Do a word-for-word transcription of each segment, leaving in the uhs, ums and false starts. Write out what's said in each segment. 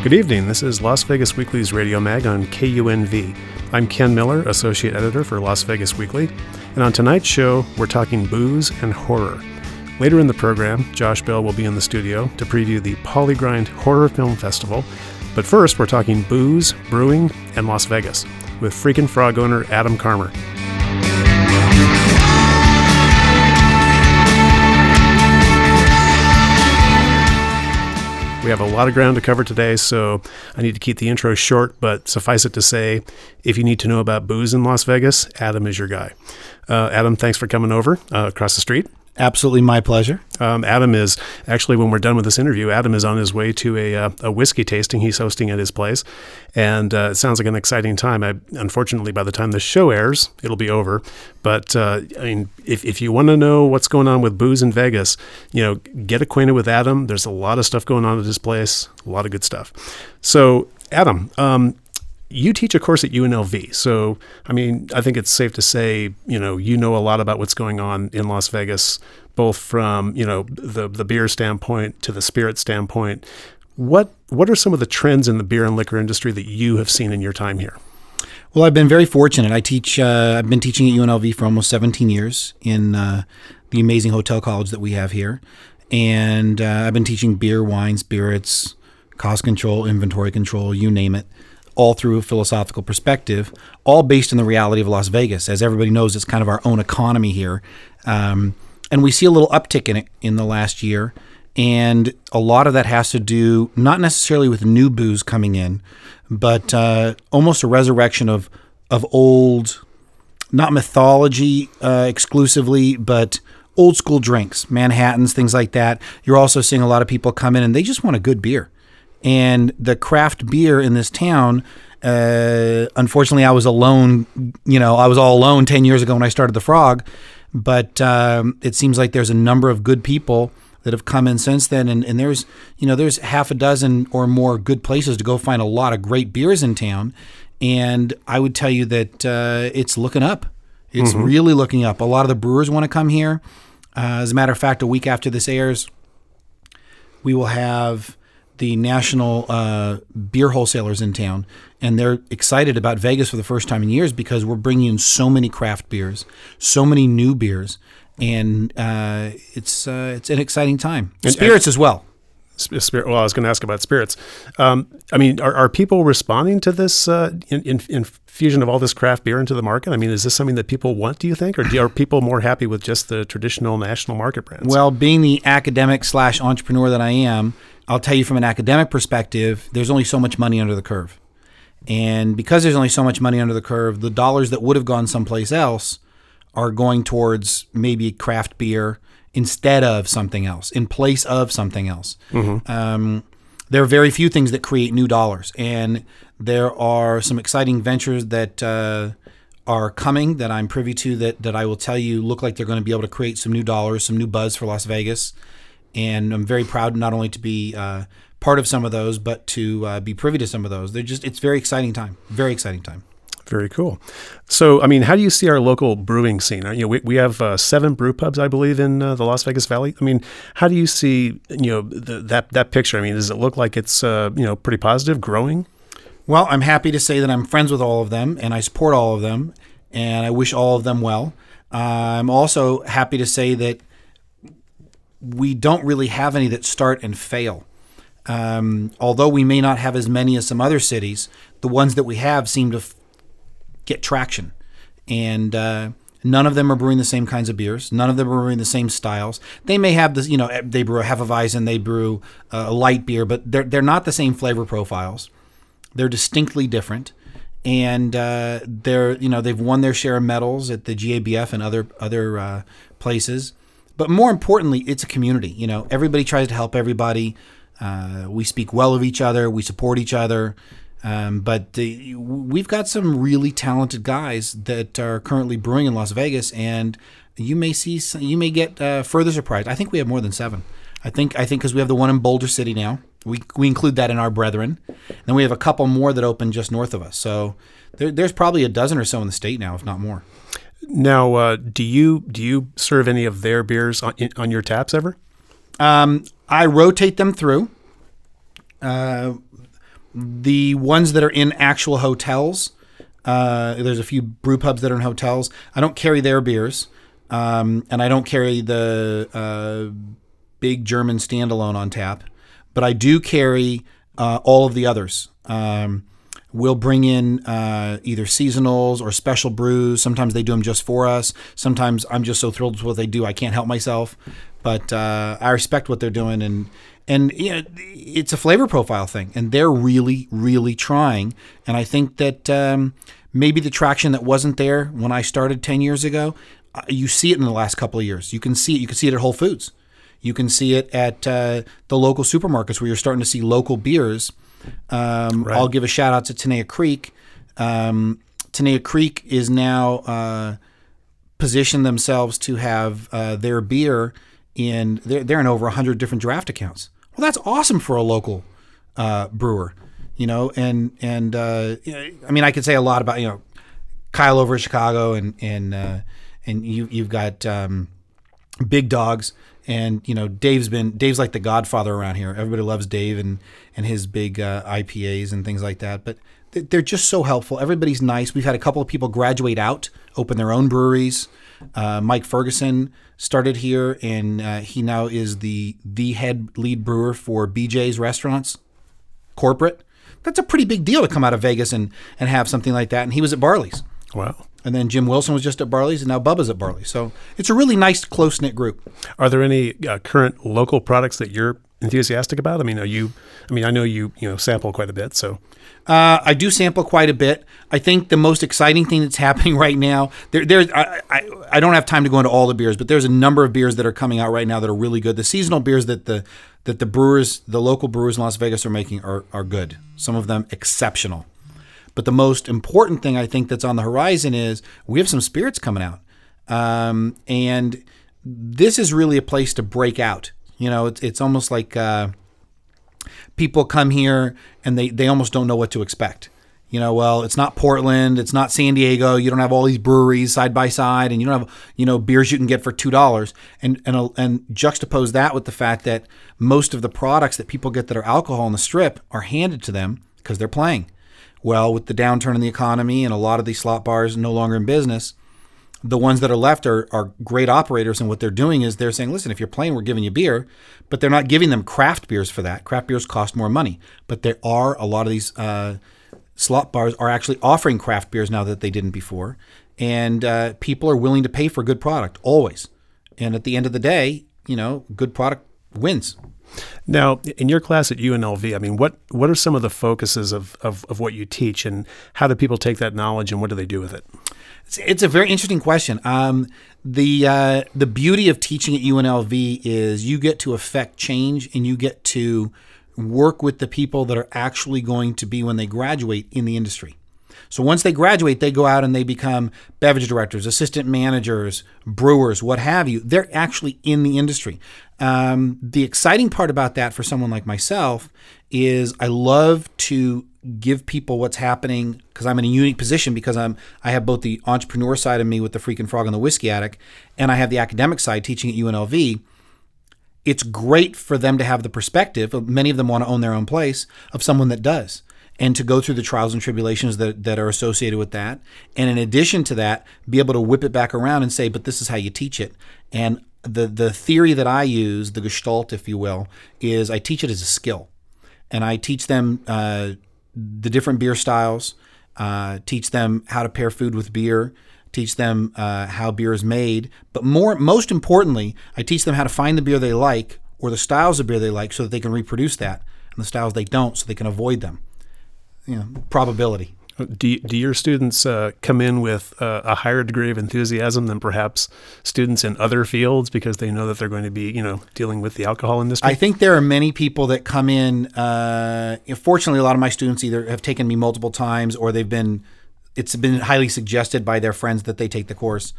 Good evening. This is Las Vegas Weekly's Radio Mag on K U N V. I'm Ken Miller, Associate Editor for Las Vegas Weekly, and on tonight's show, we're talking booze and horror. Later in the program, Josh Bell will be in the studio to preview the Polygrind Horror Film Festival, but first, we're talking booze, brewing, and Las Vegas with Freakin' Frog owner Adam Karmer. We have a lot of ground to cover today, so I need to keep the intro short, but suffice it to say, if you need to know about booze in Las Vegas, Adam is your guy. Uh, Adam, thanks for coming over uh, across the street. Absolutely my pleasure. Um, Adam is, actually, when we're done with this interview, Adam is on his way to a, uh, a whiskey tasting he's hosting at his place, and uh, it sounds like an exciting time. I, unfortunately, by the time the show airs, it'll be over, but uh, I mean, if, if you want to know what's going on with booze in Vegas, you know, get acquainted with Adam. There's a lot of stuff going on at his place, a lot of good stuff. So, Adam, um, you teach a course at U N L V. So, I mean, I think it's safe to say, you know, you know a lot about what's going on in Las Vegas, both from, you know, the the beer standpoint to the spirit standpoint. What what are some of the trends in the beer and liquor industry that you have seen in your time here? Well, I've been very fortunate. I teach, uh, I've been teaching at U N L V for almost seventeen years in uh, the amazing hotel college that we have here. And uh, I've been teaching beer, wine, spirits, cost control, inventory control, you name it, all through a philosophical perspective, all based on the reality of Las Vegas. As everybody knows, it's kind of our own economy here. Um, and we see a little uptick in it in the last year. And a lot of that has to do not necessarily with new booze coming in, but uh, almost a resurrection of of old, not mythology uh, exclusively, but old school drinks, Manhattans, things like that. You're also seeing a lot of people come in and they just want a good beer. And the craft beer in this town, uh, unfortunately, I was alone, you know, I was all alone ten years ago when I started The Frog, but um, it seems like there's a number of good people that have come in since then, and, and there's, you know, there's half a dozen or more good places to go find a lot of great beers in town, and I would tell you that uh, it's looking up. It's mm-hmm. really looking up. A lot of the brewers want to come here. Uh, as a matter of fact, a week after this airs, we will have the national uh, beer wholesalers in town, and they're excited about Vegas for the first time in years because we're bringing in so many craft beers, so many new beers, and uh, it's uh, it's an exciting time. And, spirits and, as well. Spirit. Well, I was going to ask about spirits. Um, I mean, are, are people responding to this uh, in, in, infusion of all this craft beer into the market? I mean, is this something that people want, do you think, or do, are people more happy with just the traditional national market brands? Well, being the academic slash entrepreneur that I am, I'll tell you from an academic perspective, there's only so much money under the curve. And because there's only so much money under the curve, the dollars that would have gone someplace else are going towards maybe craft beer instead of something else, in place of something else. Mm-hmm. Um, there are very few things that create new dollars. And there are some exciting ventures that uh, are coming that I'm privy to that, that I will tell you look like they're going to be able to create some new dollars, some new buzz for Las Vegas. And I'm very proud not only to be uh, part of some of those, but to uh, be privy to some of those. They're just, it's very exciting time, very exciting time. Very cool. So, I mean, how do you see our local brewing scene? You know, we, we have uh, seven brew pubs, I believe, in uh, the Las Vegas Valley. I mean, how do you see, you know, the, that that picture? I mean, does it look like it's, uh, you know, pretty positive, growing? Well, I'm happy to say that I'm friends with all of them, and I support all of them, and I wish all of them well. Uh, I'm also happy to say that we don't really have any that start and fail. Um, although we may not have as many as some other cities, the ones that we have seem to f- get traction. And uh, none of them are brewing the same kinds of beers. None of them are brewing the same styles. They may have this, you know, they brew a Hefeweizen, they brew a light beer, but they're they're not the same flavor profiles. They're distinctly different. And uh, they're, you know, they've won their share of medals at the G A B F and other other uh, places. But more importantly, it's a community. You know, everybody tries to help everybody. Uh, we speak well of each other. We support each other. Um, but the, we've got some really talented guys that are currently brewing in Las Vegas, and you may see, some, you may get uh, further surprised. I think we have more than seven. I think I think because we have the one in Boulder City now. We we include that in our brethren. Then we have a couple more that open just north of us. So there, there's probably a dozen or so in the state now, if not more. Now, uh, do you do you serve any of their beers on, on your taps ever? Um, I rotate them through. Uh, the ones that are in actual hotels, uh, there's a few brew pubs that are in hotels. I don't carry their beers, um, and I don't carry the uh, big German standalone on tap, but I do carry uh, all of the others. Um, we'll bring in uh, either seasonals or special brews. Sometimes they do them just for us. Sometimes I'm just so thrilled with what they do, I can't help myself. But uh, I respect what they're doing, and and you know, it's a flavor profile thing, and they're really, really trying. And I think that um, maybe the traction that wasn't there when I started ten years ago, uh, you see it in the last couple of years. You can see it. You can see it at Whole Foods. You can see it at uh, the local supermarkets where you're starting to see local beers. Um, right. I'll give a shout out to Tenaya Creek. Um, Tenaya Creek is now uh, positioned themselves to have uh, their beer in they're, they're in over one hundred different draft accounts. Well, that's awesome for a local uh, brewer, you know. And and uh, I mean, I could say a lot about you know Kyle over at Chicago, and and uh, and you you've got um, Big Dogs, and you know Dave's been Dave's like the godfather around here. Everybody loves Dave and and his big uh, I P As and things like that. But they're just so helpful. Everybody's nice. We've had a couple of people graduate out, open their own breweries. Uh, Mike Ferguson started here, and uh, he now is the the head lead brewer for B J's Restaurants, corporate. That's a pretty big deal to come out of Vegas and, and have something like that. And he was at Barley's. Wow. And then Jim Wilson was just at Barley's, and now Bubba's at Barley's. So it's a really nice, close-knit group. Are there any uh, current local products that you're enthusiastic about? I mean, are you? I mean, I know you you know sample quite a bit, so. Uh, I do sample quite a bit. I think the most exciting thing that's happening right now, there, there's I, I, I don't have time to go into all the beers, but there's a number of beers that are coming out right now that are really good. The seasonal beers that the that the brewers, the local brewers in Las Vegas are making are are good. Some of them exceptional. But the most important thing I think that's on the horizon is we have some spirits coming out, um, and this is really a place to break out. You know, it's it's almost like. Uh, People come here and they, they almost don't know what to expect. You know, well, it's not Portland, it's not San Diego. You don't have all these breweries side by side, and you don't have you know beers you can get for two dollars. And and and juxtapose that with the fact that most of the products that people get that are alcohol on the Strip are handed to them because they're playing. Well, with the downturn in the economy and a lot of these slot bars no longer in business, the ones that are left are, are great operators, and what they're doing is they're saying, listen, if you're playing, we're giving you beer, but they're not giving them craft beers for that. Craft beers cost more money, but there are a lot of these uh, slot bars are actually offering craft beers now that they didn't before, and uh, people are willing to pay for good product, always. And at the end of the day, you know, good product wins. Now, in your class at U N L V, I mean, what, what are some of the focuses of, of, of what you teach, and how do people take that knowledge and what do they do with it? It's, it's a very interesting question. Um, the uh, the beauty of teaching at U N L V is you get to affect change, and you get to work with the people that are actually going to be, when they graduate, in the industry. So once they graduate, they go out and they become beverage directors, assistant managers, brewers, what have you. They're actually in the industry. Um, the exciting part about that for someone like myself is I love to give people what's happening, because I'm in a unique position, because I'm I have both the entrepreneur side of me with the Freakin' Frog and the Whiskey Attic, and I have the academic side teaching at U N L V. It's great for them to have the perspective, many of them want to own their own place, of someone that does, and to go through the trials and tribulations that, that are associated with that. And in addition to that, be able to whip it back around and say, but this is how you teach it. And the the theory that I use, the Gestalt, if you will, is I teach it as a skill. And I teach them uh, the different beer styles, uh, teach them how to pair food with beer, teach them uh, how beer is made. But more, most importantly, I teach them how to find the beer they like, or the styles of beer they like, so that they can reproduce that, and the styles they don't, so they can avoid them. You know, probability. Do, do your students uh, come in with uh, a higher degree of enthusiasm than perhaps students in other fields, because they know that they're going to be, you know, dealing with the alcohol industry? I think there are many people that come in. Uh, fortunately, a lot of my students either have taken me multiple times, or they've been. It's been highly suggested by their friends that they take the course.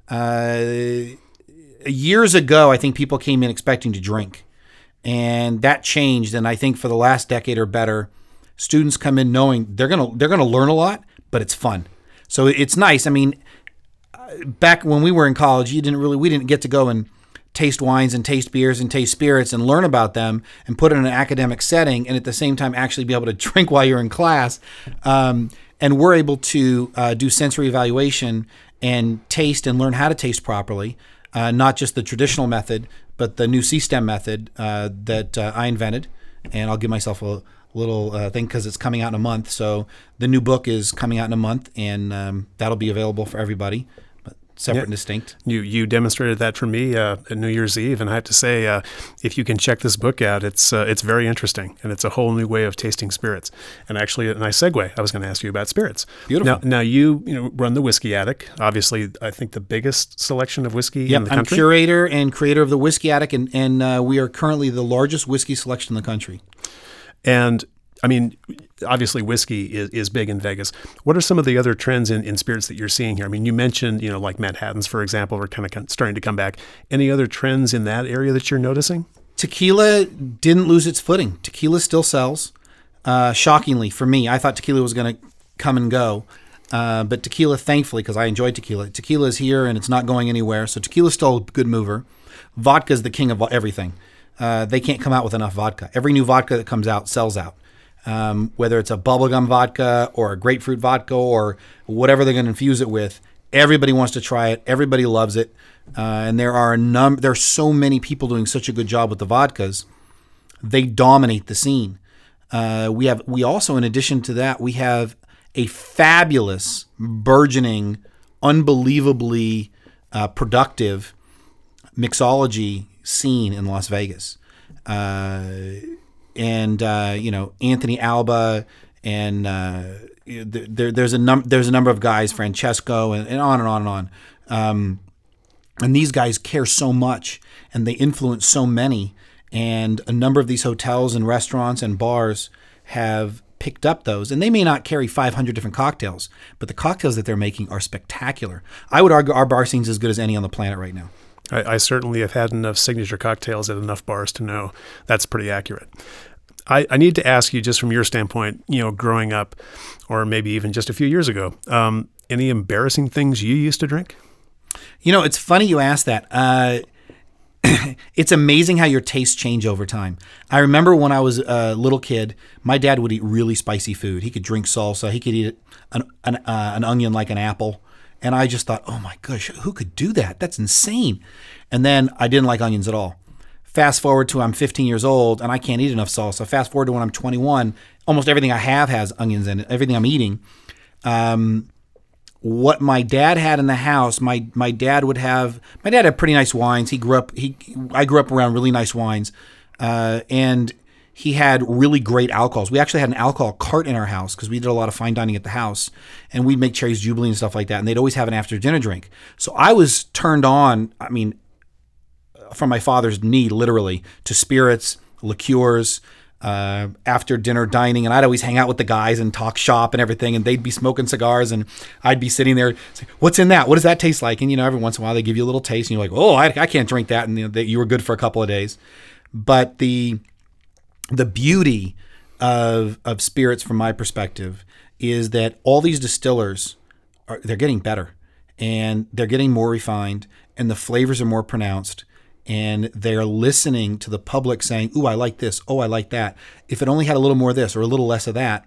Uh, years ago, I think people came in expecting to drink, and that changed. And I think for the last decade or better, students come in knowing they're gonna they're gonna learn a lot, but it's fun. So it's nice. I mean, back when we were in college, you didn't really we didn't get to go and taste wines and taste beers and taste spirits and learn about them and put it in an academic setting and at the same time actually be able to drink while you're in class. Um, and we're able to uh, do sensory evaluation and taste and learn how to taste properly, uh, not just the traditional method, but the new C STEM method uh, that uh, I invented. And I'll give myself a little uh, thing because it's coming out in a month. So the new book is coming out in a month, and um, that'll be available for everybody. Separate yeah. and distinct. You you demonstrated that for me uh, at New Year's Eve, and I have to say, uh, if you can check this book out, it's uh, it's very interesting, and it's a whole new way of tasting spirits. And actually, a nice segue. I was going to ask you about spirits. Beautiful. Now, now you you know run the Whiskey Attic. Obviously, I think the biggest selection of whiskey yep, in the country. I'm curator and creator of the Whiskey Attic, and and uh, we are currently the largest whiskey selection in the country. And I mean, obviously whiskey is, is big in Vegas. What are some of the other trends in, in spirits that you're seeing here? I mean, you mentioned, you know, like Manhattans, for example, are kind of starting to come back. Any other trends in that area that you're noticing? Tequila didn't lose its footing. Tequila still sells. Uh, shockingly, for me, I thought tequila was going to come and go. Uh, but tequila, thankfully, because I enjoy tequila, tequila is here and it's not going anywhere. So tequila is still a good mover. Vodka is the king of everything. Uh, they can't come out with enough vodka. Every new vodka that comes out sells out. Um, whether it's a bubblegum vodka or a grapefruit vodka or whatever they're going to infuse it with, everybody wants to try it. Everybody loves it. Uh, and there are a num- there are so many people doing such a good job with the vodkas. They dominate the scene. Uh, we have we also, in addition to that, we have a fabulous, burgeoning, unbelievably uh, productive mixology scene in Las Vegas. Uh, And uh, you know, Anthony Alba, and uh, there, there's a num- there's a number of guys, Francesco, and, and on and on and on. Um, and these guys care so much, and they influence so many. And a number of these hotels and restaurants and bars have picked up those, and they may not carry five hundred different cocktails, but the cocktails that they're making are spectacular. I would argue our bar scene's as good as any on the planet right now. I, I certainly have had enough signature cocktails at enough bars to know that's pretty accurate. I, I need to ask you, just from your standpoint, you know, growing up, or maybe even just a few years ago, um, any embarrassing things you used to drink? You know, it's funny you ask that. Uh, it's amazing how your tastes change over time. I remember when I was a little kid, my dad would eat really spicy food. He could drink salsa. He could eat an, an, uh, an onion like an apple. And I just thought, oh my gosh, who could do that? That's insane. And then I didn't like onions at all. Fast forward to I'm fifteen years old and I can't eat enough salsa. Fast forward to when I'm twenty-one, almost everything I have has onions in it, everything I'm eating. Um, what my dad had in the house, my my dad would have, my dad had pretty nice wines. He grew up, he I grew up around really nice wines. Uh, and he had really great alcohols. We actually had an alcohol cart in our house because we did a lot of fine dining at the house. And we'd make Cherry's Jubilee and stuff like that. And they'd always have an after dinner drink. So I was turned on, I mean, from my father's knee, literally, to spirits, liqueurs, uh, after dinner dining. And I'd always hang out with the guys and talk shop and everything. And they'd be smoking cigars and I'd be sitting there saying, what's in that? What does that taste like? And, you know, every once in a while they give you a little taste and you're like, oh, I, I can't drink that. And you know, that you were good for a couple of days. But the the beauty of of spirits from my perspective is that all these distillers are, they're getting better and they're getting more refined and the flavors are more pronounced. And they're listening to the public saying, ooh, I like this. Oh, I like that. If it only had a little more of this or a little less of that.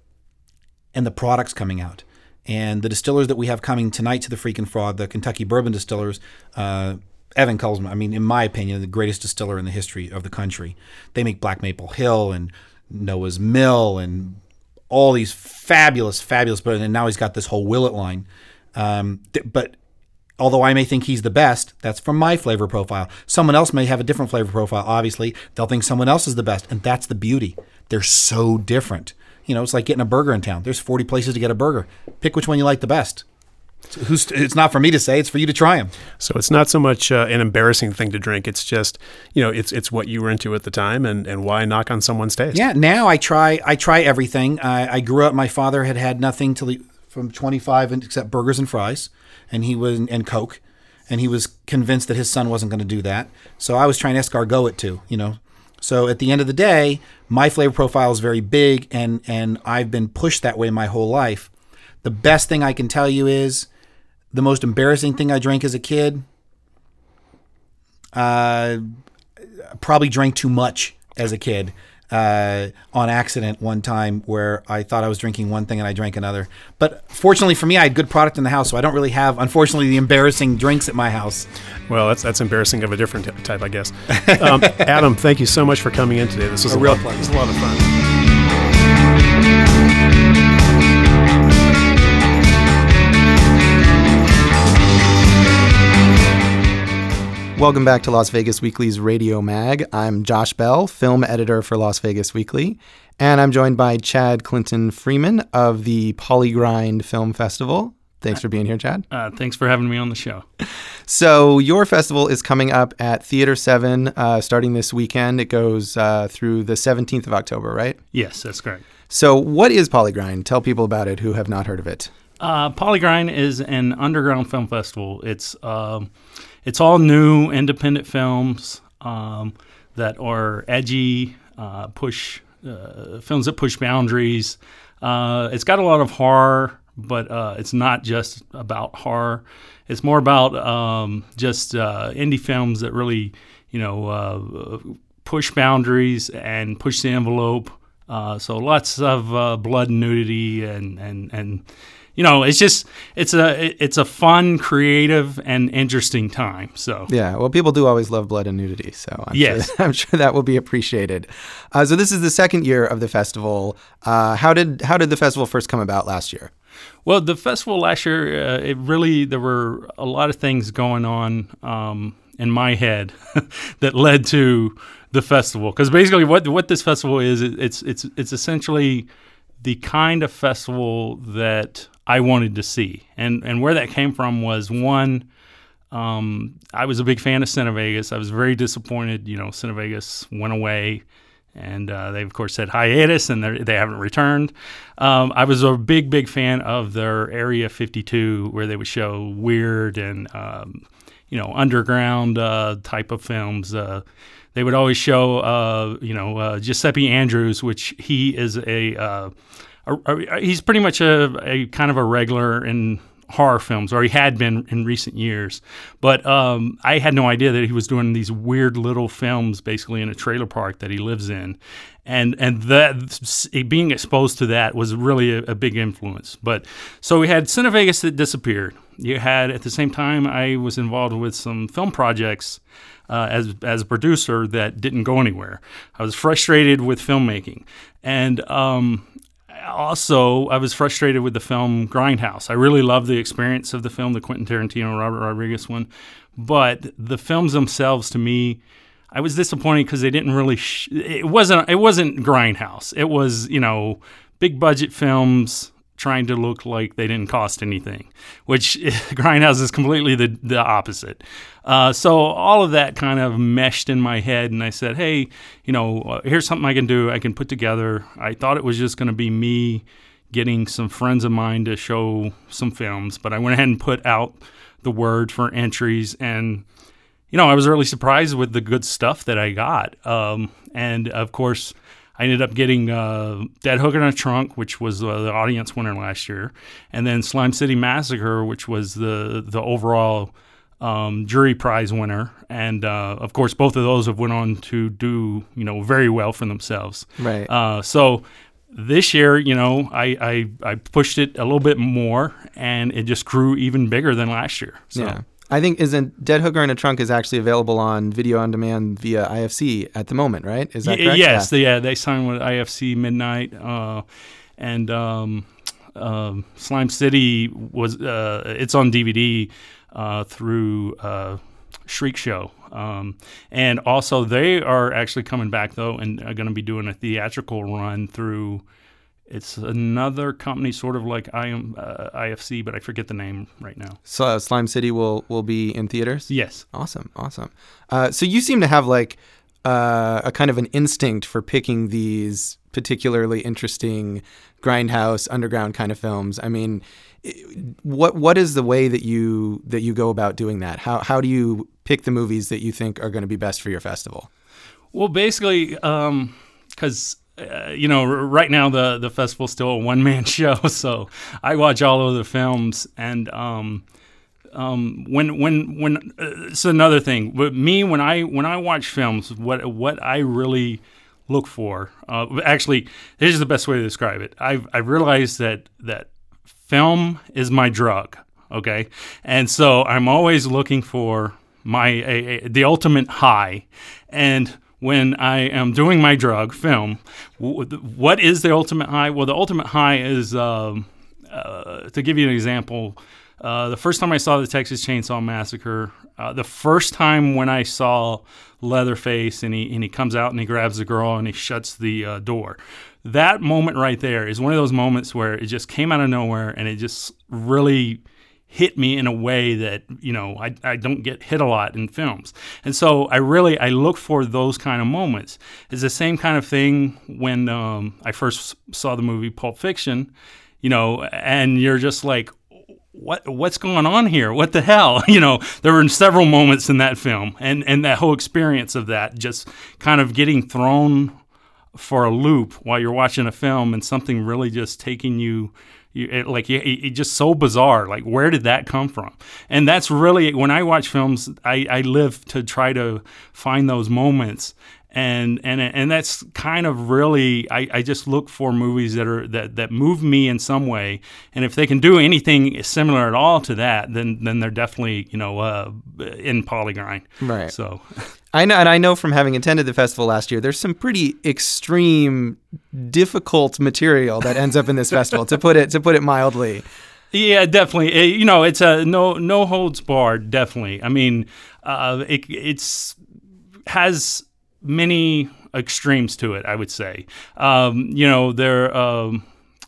And the product's coming out. And the distillers that we have coming tonight to the Freakin' Frog, the Kentucky Bourbon distillers, uh, Evan Cullsman, I mean, in my opinion, the greatest distiller in the history of the country. They make Black Maple Hill and Noah's Mill and all these fabulous, fabulous, and now he's got this whole Willet line. Um, th- but although I may think he's the best, that's from my flavor profile. Someone else may have a different flavor profile. Obviously, they'll think someone else is the best, and that's the beauty. They're so different. You know, it's like getting a burger in town. There's forty places to get a burger. Pick which one you like the best. So who's, it's not for me to say, it's for you to try them. So it's not so much uh, an embarrassing thing to drink. It's just, you know, it's it's what you were into at the time, and, and why knock on someone's taste? Yeah, now I try I try everything. I, I grew up, my father had had nothing till he, from twenty-five except burgers and fries, and he was and Coke, and he was convinced that his son wasn't going to do that. So I was trying to escargot it too, you know. So at the end of the day, my flavor profile is very big, and and I've been pushed that way my whole life. The best thing I can tell you is the most embarrassing thing I drank as a kid, uh, probably drank too much as a kid. Uh, on accident one time where I thought I was drinking one thing and I drank another. But fortunately for me, I had good product in the house, so I don't really have, unfortunately, the embarrassing drinks at my house. Well, that's that's embarrassing of a different t- type, I guess. Um, Adam, thank you so much for coming in today. This was a, A real lot, pleasure. This was a lot of fun. Welcome back to Las Vegas Weekly's Radio Mag. I'm Josh Bell, film editor for Las Vegas Weekly, and I'm joined by Chad Clinton Freeman of the Polygrind Film Festival. Thanks for being here, Chad. Uh, thanks for having me on the show. So your festival is coming up at Theater seven uh, starting this weekend. It goes uh, through the seventeenth of October, right? Yes, that's correct. So what is Polygrind? Tell people about it who have not heard of it. Uh, Polygrind is an underground film festival. It's um, it's all new independent films um, that are edgy, uh, push uh, films that push boundaries. Uh, it's got a lot of horror, but uh, it's not just about horror. It's more about um, just uh, indie films that really, you know, uh, push boundaries and push the envelope. Uh, so lots of uh, blood and nudity and and and. You know, it's just it's a it's a fun, creative, and interesting time. So yeah, well, people do always love blood and nudity, so I'm, yes. sure, I'm sure that will be appreciated. Uh, so this is the second year of the festival. Uh, how did how did the festival first come about last year? Well, the festival last year, uh, it really there were a lot of things going on um, in my head that led to the festival. Because basically, what what this festival is, it's it's it's essentially the kind of festival that I wanted to see. And and where that came from was, one, um, I was a big fan of Cinevegas. I was very disappointed, you know, Cinevegas went away, and uh, they, of course, said hiatus, and they haven't returned. Um, I was a big, big fan of their Area fifty-two, where they would show weird and, um, you know, underground uh, type of films. Uh, they would always show, uh, you know, uh, Giuseppe Andrews, which he is a... Uh, He's pretty much a, a kind of a regular in horror films, or he had been in recent years. But um, I had no idea that he was doing these weird little films basically in a trailer park that he lives in. And and that being exposed to that was really a, a big influence. But so we had Cinevegas that disappeared. You had, at the same time, I was involved with some film projects uh, as as a producer that didn't go anywhere. I was frustrated with filmmaking. And um also, I was frustrated with the film Grindhouse. I really loved the experience of the film, the Quentin Tarantino, Robert Rodriguez one. But the films themselves, to me, I was disappointed because they didn't really. Sh- it wasn't. It wasn't Grindhouse. It was, you know, big budget films trying to look like they didn't cost anything, which Grindhouse is completely the the opposite. Uh, so all of that kind of meshed in my head, and I said, hey, you know, uh, here's something I can do. I can put together. I thought it was just going to be me getting some friends of mine to show some films, but I went ahead and put out the word for entries, and, you know, I was really surprised with the good stuff that I got. Um, and, of course, I ended up getting uh, Dead Hooker in a Trunk, which was uh, the audience winner last year, and then Slime City Massacre, which was the the overall um, jury prize winner. And uh, of course, both of those have went on to do, you know, very well for themselves. Right. Uh, so this year, you know, I, I I pushed it a little bit more, and it just grew even bigger than last year. So. Yeah. I think isn't Dead Hooker in a Trunk is actually available on video on demand via I F C at the moment, right? Is that y- correct? Yes, yeah. They, yeah, they signed with I F C Midnight, uh, and um, um, Slime City was uh, it's on D V D uh, through uh, Shriek Show, um, and also they are actually coming back though, and are going to be doing a theatrical run through. It's another company, sort of like I am uh, I F C, but I forget the name right now. So uh, Slime City will will be in theaters? Yes. Awesome, awesome. Uh, so you seem to have like uh, a kind of an instinct for picking these particularly interesting grindhouse underground kind of films. I mean, what what is the way that you that you go about doing that? How how do you pick the movies that you think are going to be best for your festival? Well, basically, because. Um, Uh, you know, r- right now the, the festival's still a one-man show, so I watch all of the films, and um, um, when when when uh, it's another thing. With me, when I when I watch films, what what I really look for, uh, actually, here's the best way to describe it. I've I've realized that that film is my drug. Okay, and so I'm always looking for my a, a, the ultimate high, and when I am doing my drug, film, w- what is the ultimate high? Well, the ultimate high is, um, uh, to give you an example, uh, the first time I saw the Texas Chainsaw Massacre, uh, the first time when I saw Leatherface and he and he comes out and he grabs the girl and he shuts the uh, door, that moment right there is one of those moments where it just came out of nowhere and it just really hit me in a way that, you know, I, I don't get hit a lot in films. And so I really, I look for those kind of moments. It's the same kind of thing when um, I first saw the movie Pulp Fiction, you know, and you're just like, what what's going on here? What the hell? You know, there were several moments in that film and, and that whole experience of that, just kind of getting thrown for a loop while you're watching a film and something really just taking you You, it, like it, it just so bizarre. Like, where did that come from? And that's really, when I watch films, I, I live to try to find those moments, and and and that's kind of really, I, I just look for movies that are that, that move me in some way, and if they can do anything similar at all to that, then then they're definitely, you know, uh, in Polygrind. Right. So. I know, and I know from having attended the festival last year, there's some pretty extreme, difficult material that ends up in this festival. To put it to put it mildly. Yeah, definitely. Uh, you know, it's a no no holds barred. Definitely. I mean, uh, it it's has many extremes to it, I would say. Um, you know, there. Um,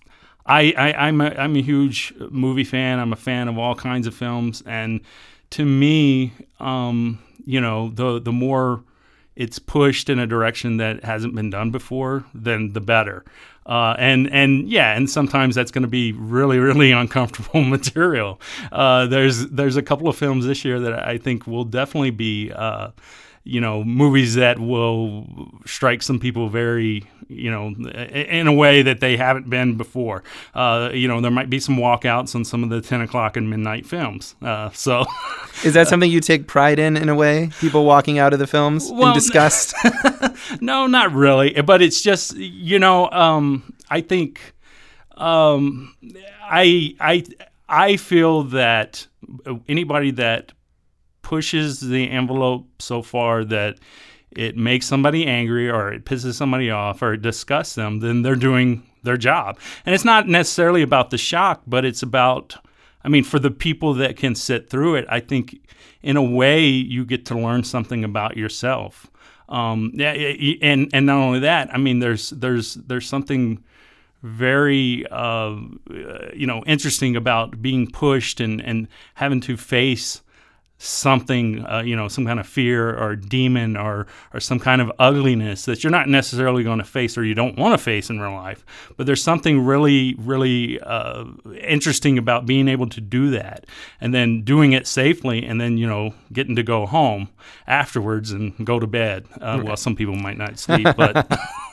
I, I I'm a I'm a huge movie fan. I'm a fan of all kinds of films, and to me, um, you know, the the more it's pushed in a direction that hasn't been done before, then the better. Uh, and and yeah, and sometimes that's going to be really really uncomfortable material. Uh, there's there's a couple of films this year that I think will definitely be, uh, you know, movies that will strike some people very, you know, in a way that they haven't been before. Uh, you know, there might be some walkouts on some of the ten o'clock and midnight films. Uh, so, is that something you take pride in, in a way? People walking out of the films well, in disgust? No, not really. But it's just, you know, um, I think um, I I I feel that anybody that pushes the envelope so far that it makes somebody angry or it pisses somebody off or it disgusts them, then they're doing their job. And it's not necessarily about the shock, but it's about, I mean, for the people that can sit through it, I think in a way you get to learn something about yourself. Um, yeah, and and not only that, I mean, there's there's there's something very uh, you know interesting about being pushed and, and having to face something, uh, you know, some kind of fear or demon or or some kind of ugliness that you're not necessarily going to face or you don't want to face in real life. But there's something really, really uh, interesting about being able to do that and then doing it safely and then, you know, getting to go home afterwards and go to bed. Uh, right. Well, some people might not sleep, but...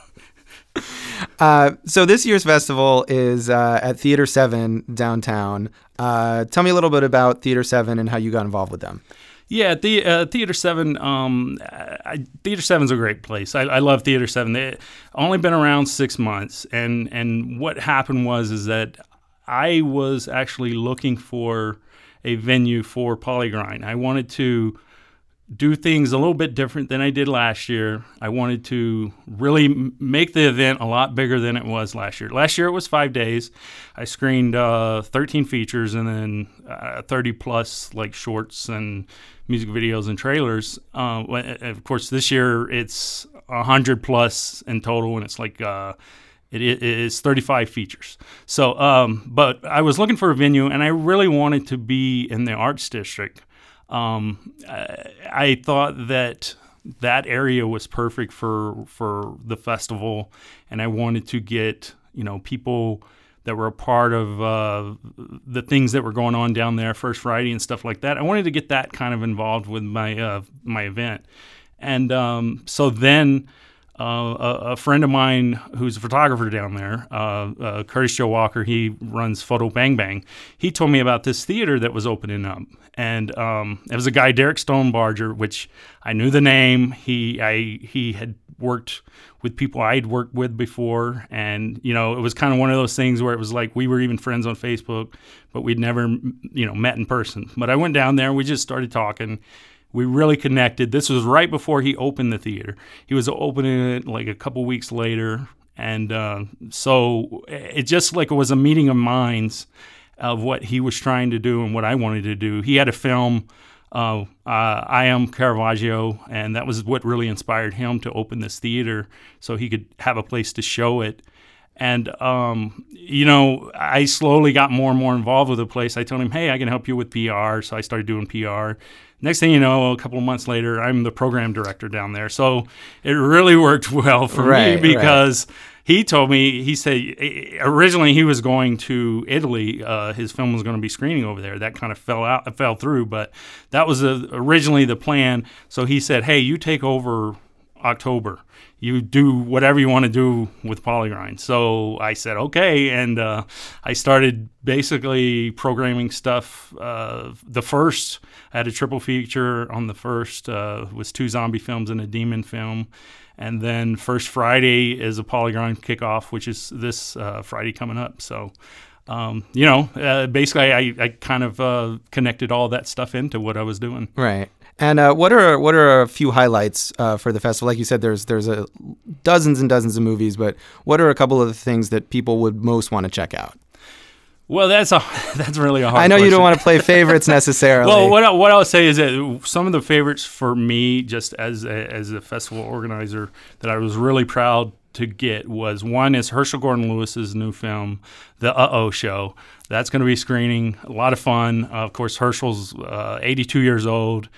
Uh, so this year's festival is uh, at Theater seven downtown. Uh, tell me a little bit about Theater seven and how you got involved with them. Yeah, the uh, Theater seven. Um, I, Theater seven's a great place. I, I love Theater seven. They only been around six months, and and what happened was is that I was actually looking for a venue for Polygrind. I wanted to do things a little bit different than I did last year. I wanted to really m- make the event a lot bigger than it was last year. Last year it was five days. I screened uh, thirteen features and then uh, thirty plus like shorts and music videos and trailers. Uh, of course, this year it's one hundred plus in total, and it's like uh, it, it is thirty-five features. So, um, but I was looking for a venue, and I really wanted to be in the Arts District. Um, I, I thought that that area was perfect for for the festival, and I wanted to get, you know, people that were a part of uh, the things that were going on down there, First Friday and stuff like that. I wanted to get that kind of involved with my uh, my event, and um, so then Uh, a, a friend of mine who's a photographer down there, uh, uh, Curtis Joe Walker, he runs Photo Bang Bang. He told me about this theater that was opening up, and um, it was a guy, Derek Stonebarger, which I knew the name. He I he had worked with people I'd worked with before, and you know, it was kind of one of those things where it was like we were even friends on Facebook, but we'd never you know met in person. But I went down there, and we just started talking. We really connected. This was right before he opened the theater. He was opening it like a couple weeks later. And uh, so it just like it was a meeting of minds of what he was trying to do and what I wanted to do. He had a film, uh, uh, I Am Caravaggio, and that was what really inspired him to open this theater so he could have a place to show it. And, um, you know, I slowly got more and more involved with the place. I told him, hey, I can help you with P R. So I started doing P R. Next thing you know, a couple of months later, I'm the program director down there. So it really worked well for right, me because right. he told me, he said, originally he was going to Italy. Uh, his film was going to be screening over there. That kind of fell out, fell through, but that was a, originally the plan. So he said, hey, you take over October. You do whatever you want to do with Polygrind. So I said, okay. And uh, I started basically programming stuff. Uh, the first, I had a triple feature on the first, uh, was two zombie films and a demon film. And then first Friday is a Polygrind kickoff, which is this uh, Friday coming up. So, um, you know, uh, basically I, I kind of uh, connected all that stuff into what I was doing. Right. And uh, what are what are a few highlights uh, for the festival? Like you said, there's there's a, dozens and dozens of movies, but what are a couple of the things that people would most want to check out? Well, that's a that's really a hard. I know question. you don't want to play favorites necessarily. Well, what I, what I'll say is that some of the favorites for me, just as a, as a festival organizer, that I was really proud to get was one is Herschel Gordon Lewis's new film, The Uh-Oh Show. That's going to be screening. A lot of fun. Uh, of course, Herschel's uh, eighty-two years old.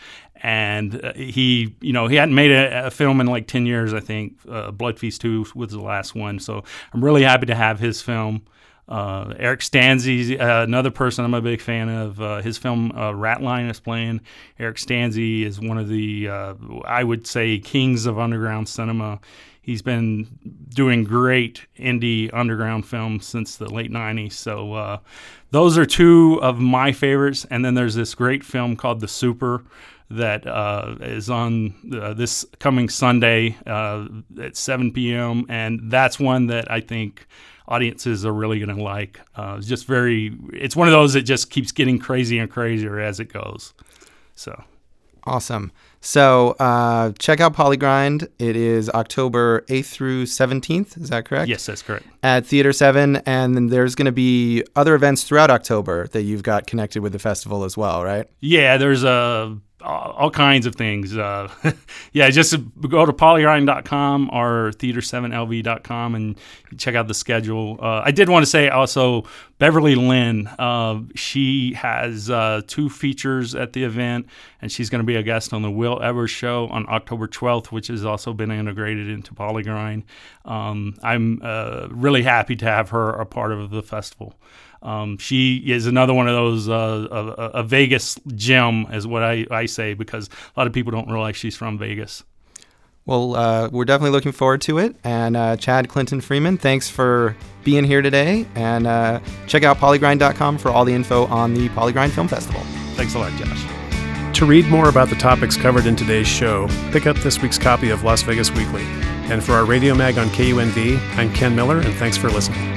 And uh, he, you know, he hadn't made a, a film in like ten years, I think. Uh, Blood Feast two was the last one. So I'm really happy to have his film. Uh, Eric Stanzi, uh, another person I'm a big fan of. Uh, his film uh, Ratline is playing. Eric Stanzi is one of the, uh, I would say, kings of underground cinema. He's been doing great indie underground films since the late nineties. So uh, those are two of my favorites. And then there's this great film called The Super that uh, is on uh, this coming Sunday uh, at seven p.m. And that's one that I think audiences are really going to like. Uh, it's just very, it's one of those that just keeps getting crazier and crazier as it goes. So. Awesome. So uh, check out Polygrind. It is October eighth through seventeenth. Is that correct? Yes, that's correct. At Theater seven. And then there's going to be other events throughout October that you've got connected with the festival as well, right? Yeah, there's a. All, all kinds of things. Uh, yeah, just go to polygrind dot com or theater seven L V dot com and check out the schedule. Uh, I did want to say also, Beverly Lynn, uh, she has uh, two features at the event, and she's going to be a guest on the Will Evers Show on October twelfth, which has also been integrated into Polygrind. Um, I'm uh, really happy to have her a part of the festival. Um, she is another one of those, uh, a, a Vegas gem is what I, I say, because a lot of people don't realize she's from Vegas. Well, uh, we're definitely looking forward to it. And uh, Chad Clinton Freeman, thanks for being here today. And uh, check out polygrind dot com for all the info on the Polygrind Film Festival. Thanks a lot, Josh. To read more about the topics covered in today's show, pick up this week's copy of Las Vegas Weekly. And for our radio mag on K U N V, I'm Ken Miller, and thanks for listening.